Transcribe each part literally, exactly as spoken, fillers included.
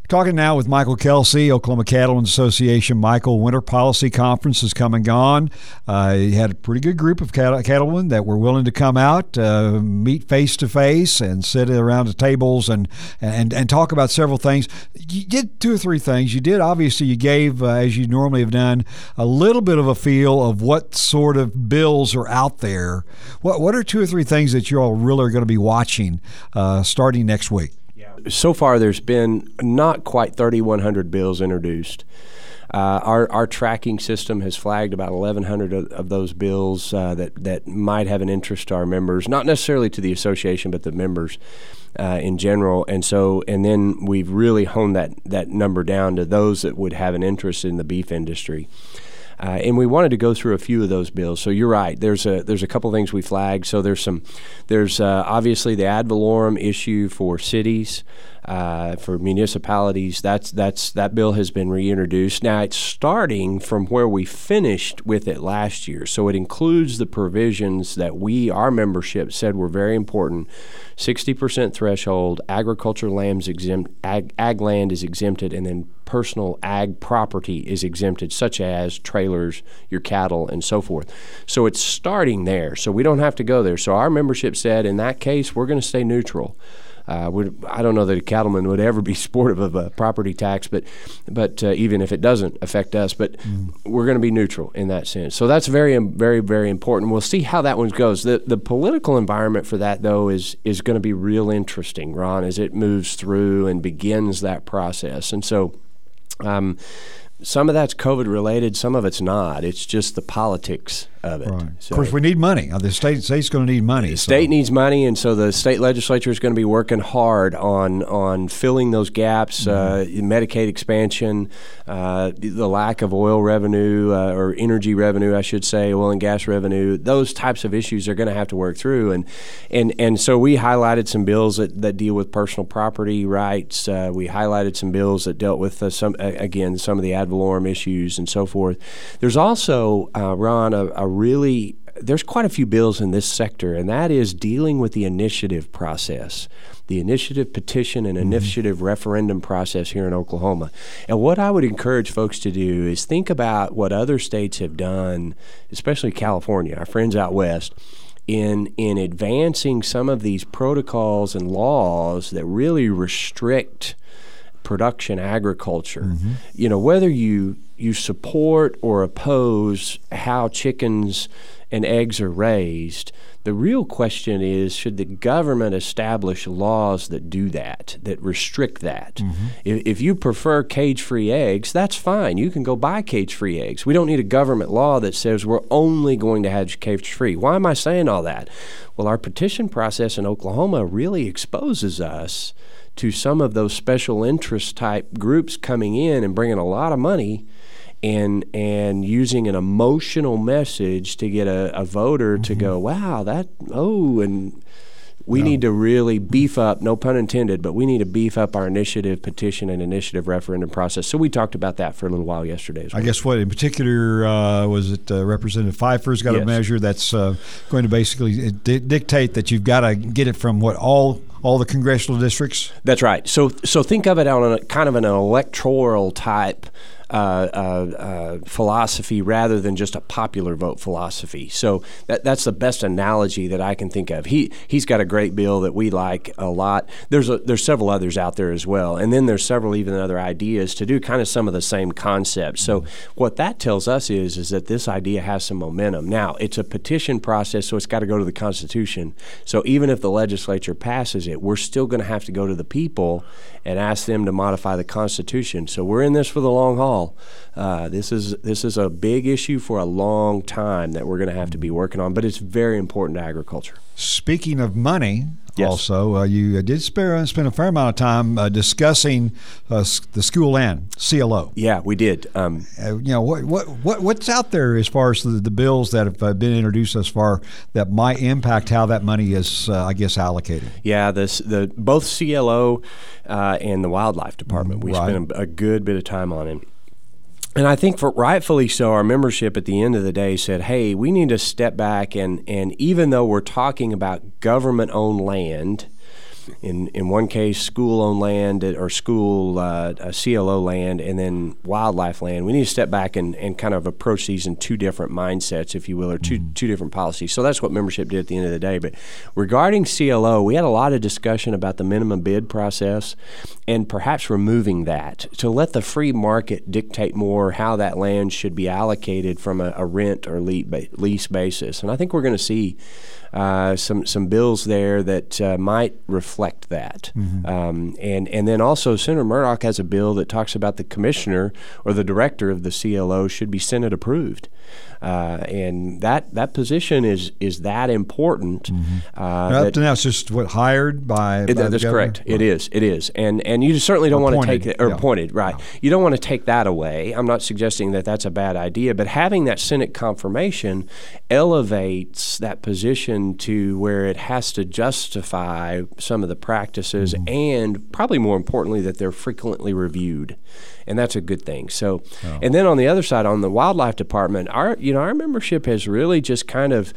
Talking now with Michael Kelsey, Oklahoma Cattlemen's Association. Michael, Winter Policy Conference is coming on. Uh, you had a pretty good group of cattle, cattlemen that were willing to come out, uh, meet face-to-face, and sit around the tables and, and, and talk about several things. You did two or three things. You did, obviously, you gave, uh, as you normally have done, a little bit of a feel of what sort of bills are out there. What, what are two or three things that you all really are going to be watching uh, starting next week? So far, there's been not quite thirty-one hundred bills introduced. Uh, our, our tracking system has flagged about eleven hundred of, of those bills uh, that, that might have an interest to our members, not necessarily to the association, but the members uh, in general. And so, and then we've really honed that, that number down to those that would have an interest in the beef industry. Uh, and we wanted to go through a few of those bills. So you're right. There's a there's a couple things we flagged. So there's some there's uh, obviously the ad valorem issue for cities, uh, for municipalities. That's that's that bill has been reintroduced. Now it's starting from where we finished with it last year. So it includes the provisions that we our membership said were very important. sixty percent threshold, agriculture land's exempt, ag, ag land is exempted, and then personal ag property is exempted, such as trailers, your cattle, and so forth. So it's starting there. So we don't have to go there. So our membership said, in that case, we're going to stay neutral. Uh, I don't know that a cattleman would ever be supportive of a property tax, but but uh, even if it doesn't affect us, but mm. we're going to be neutral in that sense. So that's very, very, very important. We'll see how that one goes. The the political environment for that, though, is is going to be real interesting, Ron, as it moves through and begins that process. And so um, some of that's COVID related, some of it's not. It's just the politics of it. Right. So, of course, we need money. The state state's going to need money. The state so. needs money, and so the state legislature is going to be working hard on on filling those gaps. Mm-hmm. uh, Medicaid expansion, uh, the lack of oil revenue uh, or energy revenue, I should say, oil and gas revenue. Those types of issues are going to have to work through, and and and so we highlighted some bills that, that deal with personal property rights. Uh, we highlighted some bills that dealt with uh, some uh, again some of the ad valorem issues and so forth. There's also, uh, Ron, a, a really there's quite a few bills in this sector, and that is dealing with the initiative process, the initiative petition and initiative mm-hmm. referendum process here in Oklahoma. And what I would encourage folks to do is think about what other states have done, especially California, our friends out west, in in advancing some of these protocols and laws that really restrict production agriculture. Mm-hmm. You know, whether you you support or oppose how chickens and eggs are raised, the real question is, should the government establish laws that do that, that restrict that? Mm-hmm. If, if you prefer cage-free eggs, that's fine. You can go buy cage-free eggs. We don't need a government law that says we're only going to have cage-free. Why am I saying all that? Well, our petition process in Oklahoma really exposes us to some of those special interest type groups coming in and bringing a lot of money and and using an emotional message to get a, a voter mm-hmm. to go, wow, that, oh, and we no. need to really beef up, no pun intended, but we need to beef up our initiative petition and initiative referendum process. So we talked about that for a little while yesterday as well. I guess what in particular uh, was it uh, Representative Pfeiffer's got yes. a measure that's uh, going to basically di- dictate that you've got to get it from what all all the congressional districts? That's right. So so think of it on a kind of an electoral type Uh, uh, uh, philosophy rather than just a popular vote philosophy. So that, that's the best analogy that I can think of. He he's got a great bill that we like a lot. There's a, there's several others out there as well, and then there's several even other ideas to do kind of some of the same concepts. So what that tells us is is that this idea has some momentum. Now it's a petition process, so it's got to go to the Constitution. So even if the legislature passes it, we're still going to have to go to the people and ask them to modify the Constitution. So we're in this for the long haul. Uh, this is this is a big issue for a long time that we're going to have to be working on, but it's very important to agriculture. Speaking of money, yes. also, uh, you did spare, spend a fair amount of time uh, discussing uh, the school land, C L O. Yeah, we did. Um, uh, you know, what, what what what's out there as far as the, the bills that have uh, been introduced thus far that might impact how that money is, uh, I guess, allocated? Yeah, this the both C L O uh, and the Wildlife Department. We right. spent a, a good bit of time on it. And I think for rightfully so, our membership at the end of the day said, hey, we need to step back and, and even though we're talking about government-owned land, in in one case school-owned land or school uh, C L O land, and then wildlife land. We need to step back and, and kind of approach these in two different mindsets, if you will, or two mm-hmm. two different policies. So that's what membership did at the end of the day. But regarding C L O, we had a lot of discussion about the minimum bid process and perhaps removing that to let the free market dictate more how that land should be allocated from a, a rent or lease basis. And I think we're going to see Uh, some some bills there that uh, might reflect that, mm-hmm. um, and and then also Senator Murdoch has a bill that talks about the commissioner or the director of the C L O should be Senate approved, uh, and that that position is is that important. Mm-hmm. Uh, that, now it's just what hired by. It, by that's the correct. Right. It is. It is, and and you certainly don't want to take it or yeah. appointed, right? Yeah. You don't want to take that away. I'm not suggesting that that's a bad idea, but having that Senate confirmation elevates that position to where it has to justify some of the practices, mm-hmm. and probably more importantly that they're frequently reviewed, and that's a good thing. So, oh. and then on the other side, on the wildlife department, our you know our membership has really just kind of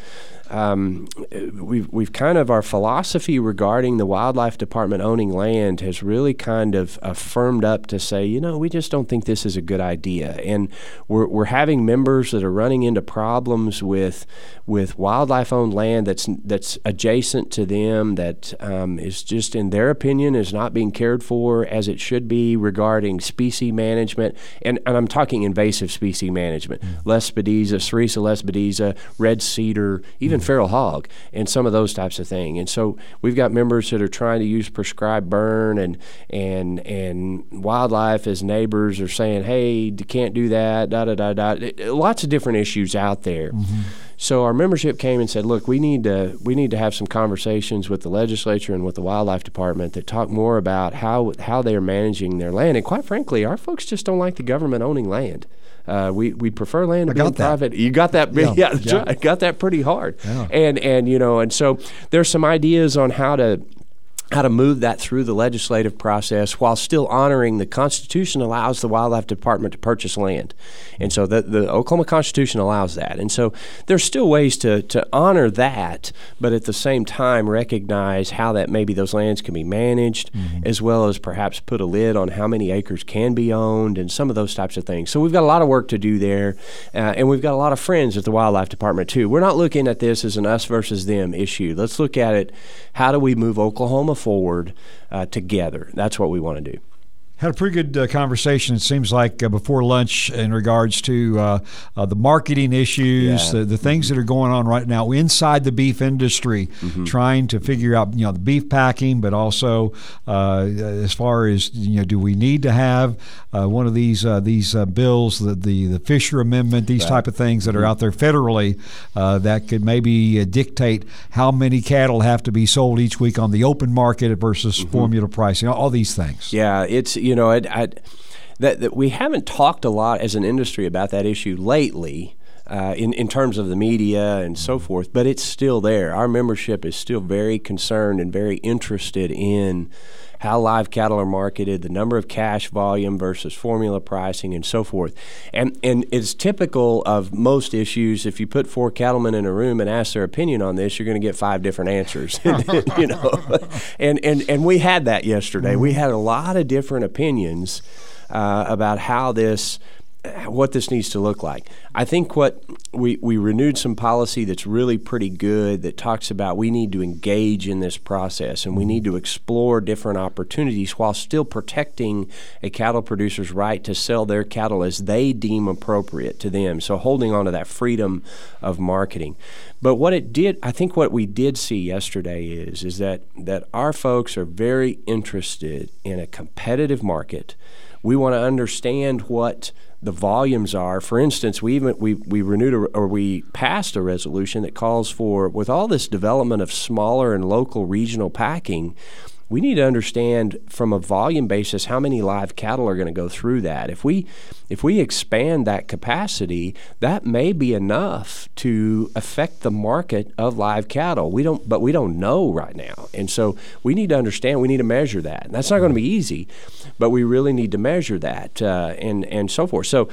um, we've we've kind of our philosophy regarding the wildlife department owning land has really kind of uh, firmed up to say, you know, we just don't think this is a good idea, and we're we're having members that are running into problems with with wildlife owned land that's that's adjacent to them that um, is just, in their opinion, is not being cared for as it should be regarding species management, and, and I'm talking invasive species management, mm-hmm. Lespedeza, Cerisa lespedeza, red cedar, even mm-hmm. feral hog, and some of those types of things. And so we've got members that are trying to use prescribed burn, and and and wildlife as neighbors are saying, hey, you can't do that, da da da da. Lots of different issues out there. Mm-hmm. So our membership came and said, look, we need to we need to have some conversations with the legislature and with the wildlife department that talk more about how how they're managing their land. And quite frankly, our folks just don't like the government owning land. Uh, we we prefer land to be private. You got that? Yeah, yeah, yeah. Right. Got that pretty hard. Yeah. And and you know, and so there's some ideas on how to. how to move that through the legislative process while still honoring the Constitution allows the Wildlife Department to purchase land. And so the, the Oklahoma Constitution allows that. And so there's still ways to, to honor that, but at the same time recognize how that maybe those lands can be managed, mm-hmm. as well as perhaps put a lid on how many acres can be owned and some of those types of things. So we've got a lot of work to do there, uh, and we've got a lot of friends at the Wildlife Department too. We're not looking at this as an us versus them issue. Let's look at it, how do we move Oklahoma forward uh, together? That's what we want to do. Had a pretty good uh, conversation, it seems like, uh, before lunch in regards to uh, uh, the marketing issues, yeah. the, the things that are going on right now inside the beef industry, mm-hmm. trying to figure out, you know, the beef packing, but also uh, as far as, you know, do we need to have uh, one of these uh, these uh, bills, the, the the Fisher Amendment, these right. type of things that mm-hmm. are out there federally uh, that could maybe uh, dictate how many cattle have to be sold each week on the open market versus mm-hmm. formula pricing, all these things. Yeah, it's, you know, I, I, that, that we haven't talked a lot as an industry about that issue lately uh, in, in terms of the media and so forth, but it's still there. Our membership is still very concerned and very interested in how live cattle are marketed, the number of cash volume versus formula pricing, and so forth. And and it's typical of most issues. If you put four cattlemen in a room and ask their opinion on this, you're going to get five different answers. you know, and and and we had that yesterday. We had a lot of different opinions uh, about how this. what this needs to look like. I think what we, we renewed some policy that's really pretty good that talks about we need to engage in this process and we need to explore different opportunities while still protecting a cattle producer's right to sell their cattle as they deem appropriate to them. So holding on to that freedom of marketing. But what it did, I think what we did see yesterday is, is that, that our folks are very interested in a competitive market. We want to understand what the volumes are. For instance, we even we we renewed a, or we passed a resolution that calls for, with all this development of smaller and local regional packing, we need to understand from a volume basis how many live cattle are going to go through that. If we if we expand that capacity, that may be enough to affect the market of live cattle. We don't, but we don't know right now, and so we need to understand. We need to measure that. And that's not going to be easy, but we really need to measure that uh, and and so forth. So.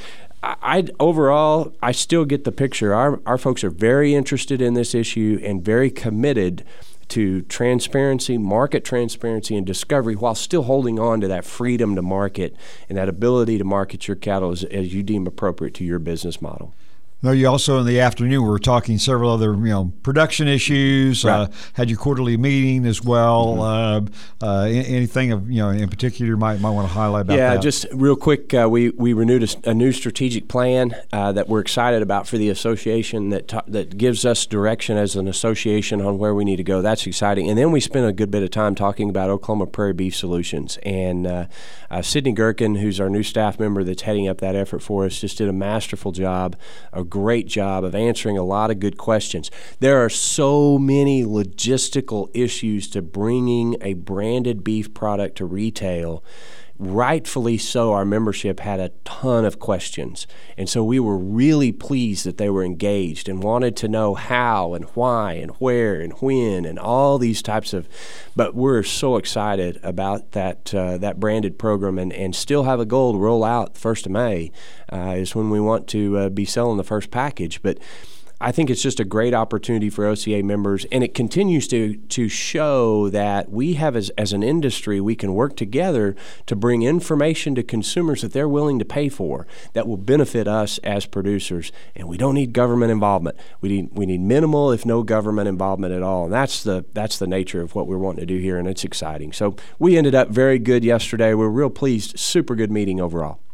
I overall, I still get the picture. Our our folks are very interested in this issue and very committed to transparency, market transparency, and discovery while still holding on to that freedom to market and that ability to market your cattle as, as you deem appropriate to your business model. No, you also in the afternoon were talking several other, you know, production issues. Right. Uh, had your quarterly meeting as well. Mm-hmm. Uh, uh, anything of you know in particular you might might want to highlight about yeah, that? just real quick, uh, we we renewed a, a new strategic plan uh, that we're excited about for the association that ta- that gives us direction as an association on where we need to go. That's exciting. And then we spent a good bit of time talking about Oklahoma Prairie Beef Solutions. And uh, uh, Sydney Gherkin, who's our new staff member that's heading up that effort for us, just did a masterful job. A great job of answering a lot of good questions. There are so many logistical issues to bringing a branded beef product to retail. Rightfully so, our membership had a ton of questions. And so we were really pleased that they were engaged and wanted to know how and why and where and when and all these types of, but we're so excited about that uh, that branded program and, and still have a goal to roll out the first of May uh, is when we want to uh, be selling the first package. But I think it's just a great opportunity for O C A members, and it continues to to show that we have, as, as an industry, we can work together to bring information to consumers that they're willing to pay for that will benefit us as producers. And we don't need government involvement. We need we need minimal, if no government involvement at all. And that's the that's the nature of what we're wanting to do here, and it's exciting. So we ended up very good yesterday. We're real pleased. Super good meeting overall.